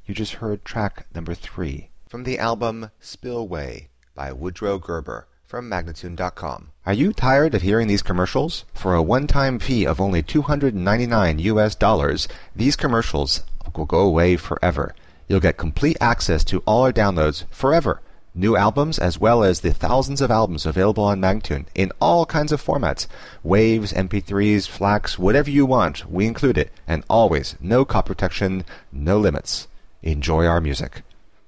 You just heard track number 3 from the album Spillway by Woodrow Gerber from Magnatune.com. Are you tired of hearing these commercials? For a one-time fee of only $299, these commercials will go away forever. You'll get complete access to all our downloads forever. New albums as well as the thousands of albums available on Magnatune in all kinds of formats. Waves, MP3s, FLACs, whatever you want, we include it. And always, no copy protection, no limits. Enjoy our music.